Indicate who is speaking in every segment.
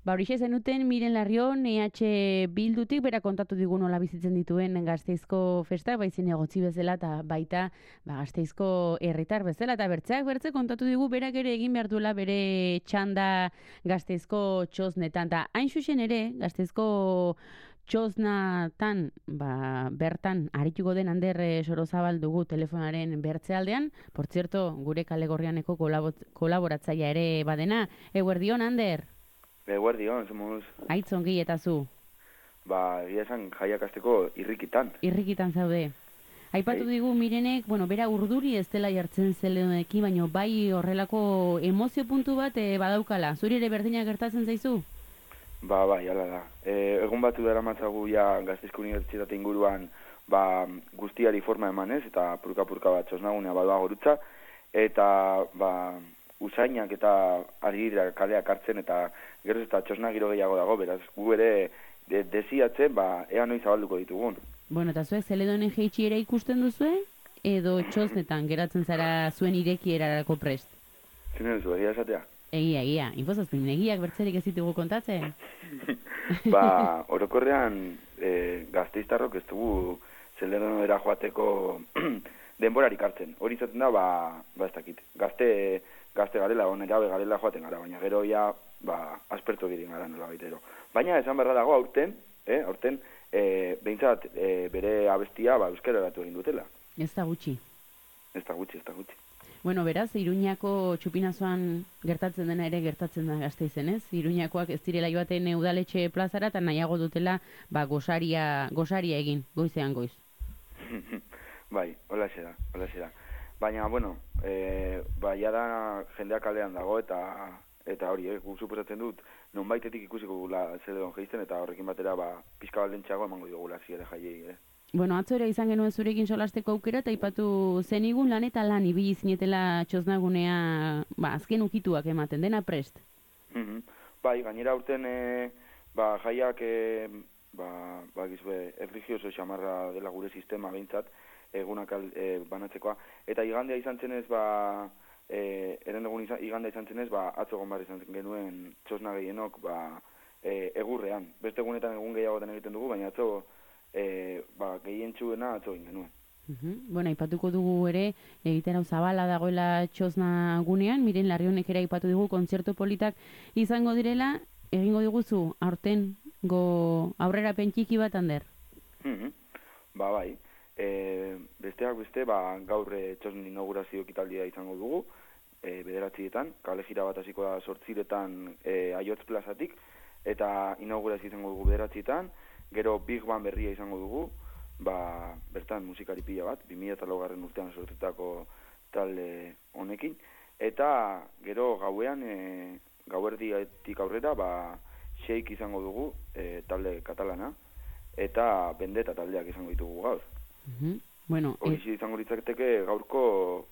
Speaker 1: Horixe zenuten Miren Larrion, EH Bildutik, bera kontatu digu nola bizitzen dituen Gasteizko festa, baizin egotzi bezala eta baita Gasteizko herritar bezala, eta bertze kontatu digu berak ere egin behar duela bere txanda Gasteizko txosnetan, eta hain xuxen ere Gasteizko txosnatan, bertan arituko den Ander Sorozabal dugu telefonaren bertzealdean, por cierto, gure kale gorrianeko kolaboratzaia ere badena. Eguerdion, Ander?
Speaker 2: Eguerdion, somos...
Speaker 1: Aitzongi eta zu?
Speaker 2: Egia esan jaiak azteko irrikitan.
Speaker 1: Irrikitan zaude. Aipatu digu Mirenek, bera urduri ez dela jartzen zelenekin, baina bai horrelako emozio puntu bat badaukala. Zuri ere berdina gertatzen zaizu?
Speaker 2: Bai, hala da. Egun batu dara matzagu ja Gasteizko Unibertsitate inguruan guztiari forma emanez, eta purka-purka bat txosnagunea badoa gorutza, eta usainak eta ari dira kaleak hartzen, eta geroz eta txosna giro gehiago dago, beraz, gu ere desiatzen, ea noiz zabalduko ditugun.
Speaker 1: Bueno, eta zuek zeledonen jeitsi ere ikusten duzue, edo txosnetan geratzen zara zuen irekierarako prest?
Speaker 2: Zinen duzu, egia esatea?
Speaker 1: Egia, infozazpin, egiak bertzerik ez ditugu kontatzen?
Speaker 2: Orokorrean Gasteiztarrok ez dugu zeledonera joateko denborarik hartzen. Hori izaten da, ez dakit, gazte garela, onerabe garela joaten gara, baina gero ja, aspertu girin gara nola baitero. Baina, esan berra dago, aurten, behintzat bere abestia euskara eratu egin dutela.
Speaker 1: Ez da gutxi.
Speaker 2: Ez da gutxi.
Speaker 1: Bueno, beraz, Iruñako txupinazoan gertatzen dena ere gertatzen da Gasteizen, ez? Iruñakoak ez direla joaten udaletxe plazara eta nahiago dutela gosaria egin, goizean goiz.
Speaker 2: Bai, holaxe da. Baina, bueno, jada jendeak kalean dago eta hori, guk suposatzen dut, nonbaitetik ikusiko gula zeledon geizten eta horrekin batera pixka baldentxeago emango digula ziare jaiei,
Speaker 1: Bueno, atzo ere izan genuen zurekin solasteko aukera eta aipatu zenigun lan eta lan ibili zinetela txosnagunea, azken ukituak ematen, dena prest?
Speaker 2: Bai, gainera urten jaiak gizue erligioso xamarra dela gure sistema behintzat, egunak banatzekoa, eta igandea izan zenez, igandea izan zenez, atzo egon izan genuen txosna gehienok egurrean. Beste egunetan egun gehiagotan egiten dugu, baina atzo gehien txuena atzo egin genuen.
Speaker 1: Bueno, aipatuko dugu ere, egitera zabala dagoela txosna gunean, Miren Larrionek ere aipatu dugu kontzertu politak izango direla, egingo diguzu aurten aurrera pentsiki bat, Ander?
Speaker 2: Bai. Besteak beste, gaur txosnen inaugurazio ekitaldia izango dugu, 9:00, kale jira bat hasiko da 8:00 Aiotz plazatik, eta inaugurazio izango dugu 9:00, gero Big Bang berria izango dugu, bertan musikari pila bat, 2004 urtean sortutako talde honekin, eta gero gauerdiatik aurrera, Shake izango dugu, talde katalana, eta Bendeta taldeak izango ditugu gaur.
Speaker 1: Bueno,
Speaker 2: hori izango litzaketeke gaurko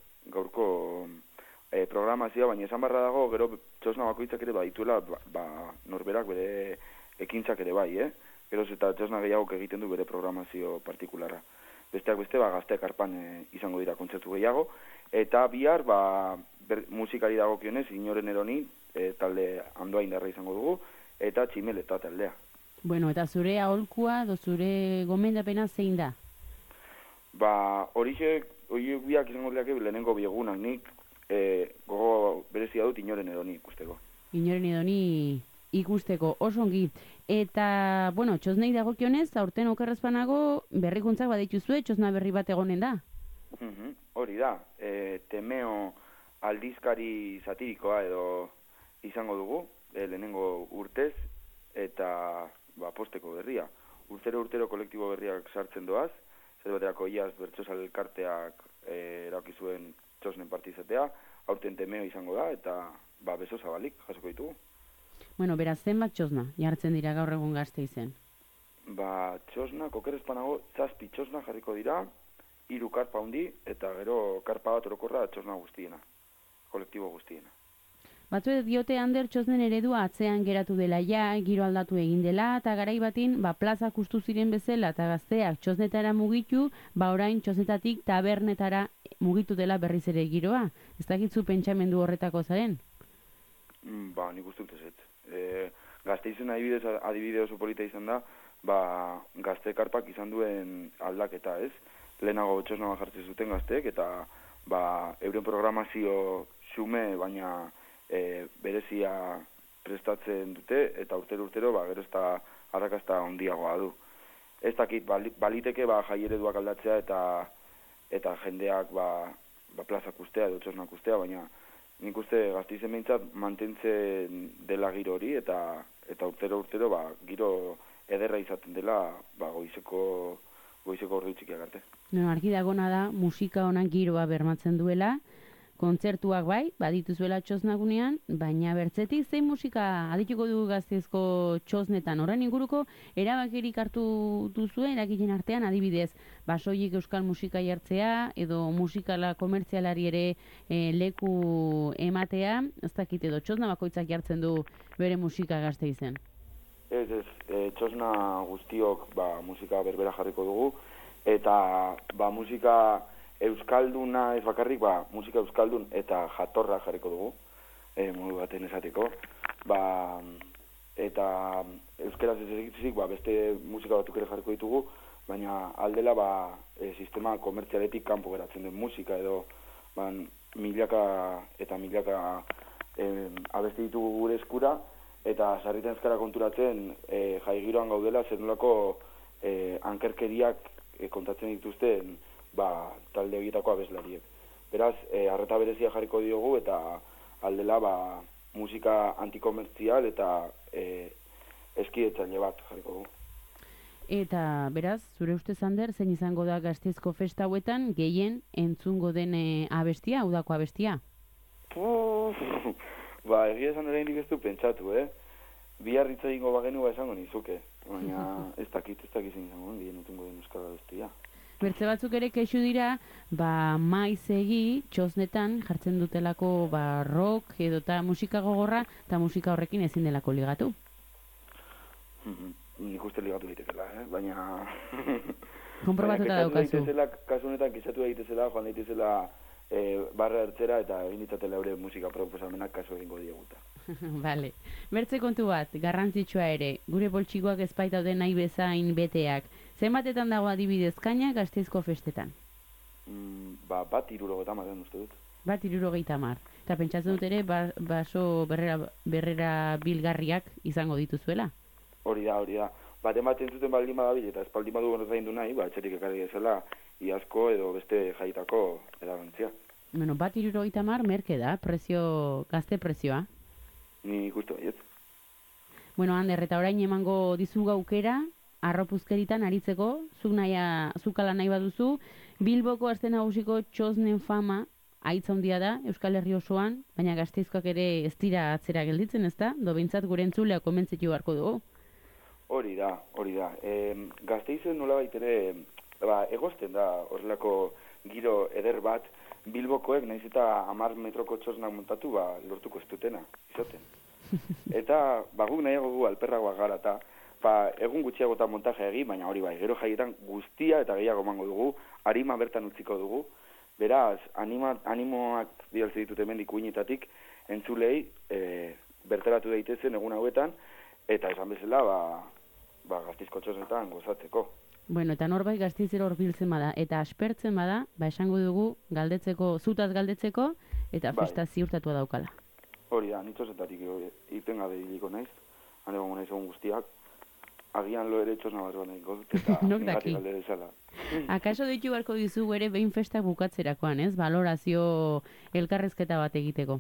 Speaker 2: programazioa, baina esan barra dago, gero txosna bakoitzak ere dituela norberak bere ekintzak ere bai, Gero eta txosna gehiagok egiten du bere programazio partikulara. Besteak beste, Gazteak Arpan izango dira kontzertu gehiago, eta bihar, musikari dagokionez, Inoren Eroni, talde Andoain darra izango dugu, eta Tximeleta taldea.
Speaker 1: Bueno, eta zure aholkua, zure gomendapena zein da?
Speaker 2: Hori biak izango diake lehenengo biegunak, nik gogo berezia dut Inoren Eroni ikusteko.
Speaker 1: Inoren Eroni ikusteko, osongi. Eta, bueno, txosnei dagokionez, aurten okerrezpanago berrikuntzak badituzue, txosna berri bat egonen da?
Speaker 2: Hori da, Temeo aldizkari satirikoa edo izango dugu, lehenengo urtez, eta posteko berria. Urtero kolektibo berriak sartzen doaz, zer baterako iaz bertsozal elkarteak erauki zuen txosnen partizatea, aurten Temeo izango da, eta beso zabalik jasoko ditugu.
Speaker 1: Bueno, beraz, zenbat txosna jartzen dira gaur egun Gasteizen?
Speaker 2: Txosna, okerrezpanago, 7 txosna jarriko dira, 3 karpa handi, eta gero karpa bat orokorra txosna guztiena, kolektibo guztiena.
Speaker 1: Batzuek diote Ander txosnen eredua atzean geratu dela giro aldatu egin dela, eta garai batin, plazak ustu ziren bezala, eta gazteak txosnetara mugitu, orain txosnetatik tabernetara mugitu dela berriz ere giroa. Ez dakitzu pentsamendu horretako zaren?
Speaker 2: Nik uste dut ez. Gasteizen adibide oso polita izan da, gazte karpak izan duen aldaketa, ez? Lehenago txosna jartzen zuten gazteek, eta euren programazio xume, baina berezia prestatzen dute, eta urtero gero ez da arrakasta handiagoa du. Ez dakit, baliteke jai ereduak aldatzea eta jendeak plazak ustea edo txosnak ustea, baina nik uste Gasteizen behintzat mantentzen dela giro hori, eta urtero giro ederra izaten dela goizeko ordu txikiak arte.
Speaker 1: Argi dagona da, musika honan giroa bermatzen duela, kontzertuak badituzuela txosnagunean, baina bertzetik zein musika adituko dugu Gasteizko txosnetan. Horren inguruko erabakirik hartu duzue eraginen artean, adibidez, soilik euskal musika jartzea, edo musikala komertzialari ere leku ematea, ez dakit edo txosna bakoitzak jartzen du bere musika Gasteizen.
Speaker 2: Ez, txosna guztiok musika berbera jarriko dugu, eta musika euskalduna ez bakarrik, musika euskaldun eta jatorra jarriko dugu, modu baten esateko, eta euskeraz ez egizik, beste musika batzuk ere jarriko ditugu, baina aldela sistema komertzialetik kanpo geratzen den musika, edo milaka eta milaka abesti ditugu gure eskura, eta sarritan eskara konturatzen jai giroan gaudela, zer nolako ankerkeriak kontatzen dituzten talde horietako abeslariek. Beraz, arreta berezia jarriko diogu, eta aldela musika antikomertzial eta eskidetzaile bat jarriko dugu.
Speaker 1: Eta beraz, zure uste Ander, zein izango da Gasteizko festa hauetan gehien entzungo den abestia, udako abestia?
Speaker 2: Egia esan ere indik ez du pentsatu, Bihar hitz egingo bagenu esango nizuke, baina ez dakit zein izango gehien entzungo den euskal abestia.
Speaker 1: Bertze batzuk ere kexu dira, maiz egi txosnetan jartzen dutelako rock edota musika gogorra, eta musika horrekin ezin delako ligatu.
Speaker 2: Nik uste ligatu daitezela, baina...
Speaker 1: Konprobatuta daukazu.
Speaker 2: Kasu honetan kizatu daitezela, joan daitezela barra ertzera, eta egin ditzatela eure musika proposamenak kasu egingo dieguta.
Speaker 1: Vale. Bertze kontu bat, garrantzitsua ere, gure poltsikoak ez baitaude nahi bezain beteak. Zenbatetan dago adibidez kaina Gasteizko festetan?
Speaker 2: 1,70 den uste dut.
Speaker 1: 1,70. Eta pentsatzen dut ere, baso berrera bilgarriak izango dituzuela?
Speaker 2: Hori da. Ematen zuten baldin badabil, eta espaldin badu zaindu nahi, etxerik ekarri gezela, iazko edo beste jaitako erabantzia.
Speaker 1: 1,70 merke da, gazte prezioa?
Speaker 2: Ni ikustu baiet.
Speaker 1: Ander, eta orain emango dizugu aukera, arropuzkeritan aritzeko, zuk ala nahi baduzu, Bilboko aste nagusiko txosnen fama haitza handia da Euskal Herri osoan, baina Gasteizkoak ere ez dira atzera gelditzen, ezta? Behintzat gure entzulea komentzitu beharko dugu.
Speaker 2: Hori da. Gasteizen nolabait ere egosten da horrelako giro eder bat, Bilbokoek nahiz eta 10 metroko txosnak montatu lortuko ez dutena, izaten. Eta guk nahiago gu alperragoak gara, eta egun gutxiagotan montaje egin, baina hori gero jaietan guztia eta gehiago emango dugu, arima bertan utziko dugu, beraz, animoak bidaltze ditut hemendik uinetatik, entzulei bertaratu daitezen egun hauetan, eta esan bezala, Gasteizko txosnetan gozatzeko.
Speaker 1: Eta norbait Gasteizera horbiltzen bada, eta aspertzen bada, esango dugu zutaz galdetzeko, eta festa ziurtatua daukala.
Speaker 2: Hori da, nitxosetarik iten gabe hiliko naiz, hanegongo naiz egun guztiak, agian lo ere txosna bat nahiko, eta ningatik galde dezala.
Speaker 1: Akaso ditu barko dizugu ere behin festak bukatzerakoan, ez? Balorazio elkarrezketa bat egiteko.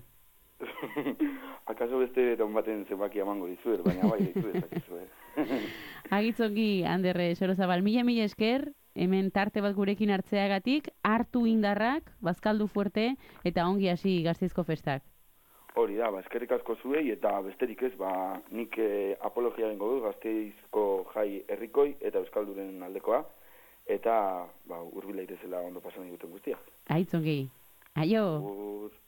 Speaker 2: Akaso beste eton baten zenbaki amango dizuer, baina dizuer.
Speaker 1: Agitzongi, Ander Sorozabal, mila esker, hemen tarte bat gurekin hartzeagatik, hartu indarrak, bazkaldu fuerte, eta ongi hasi Gasteizko festak.
Speaker 2: Hori da, eskerrik asko zuei, eta besterik ez, nik apologia egingo dut Gasteizko jai herrikoi eta euskalduren aldekoa, eta hurbil daitezela ondo pasan diguten guztiak.
Speaker 1: Agitzongi. Aio!
Speaker 2: Agur.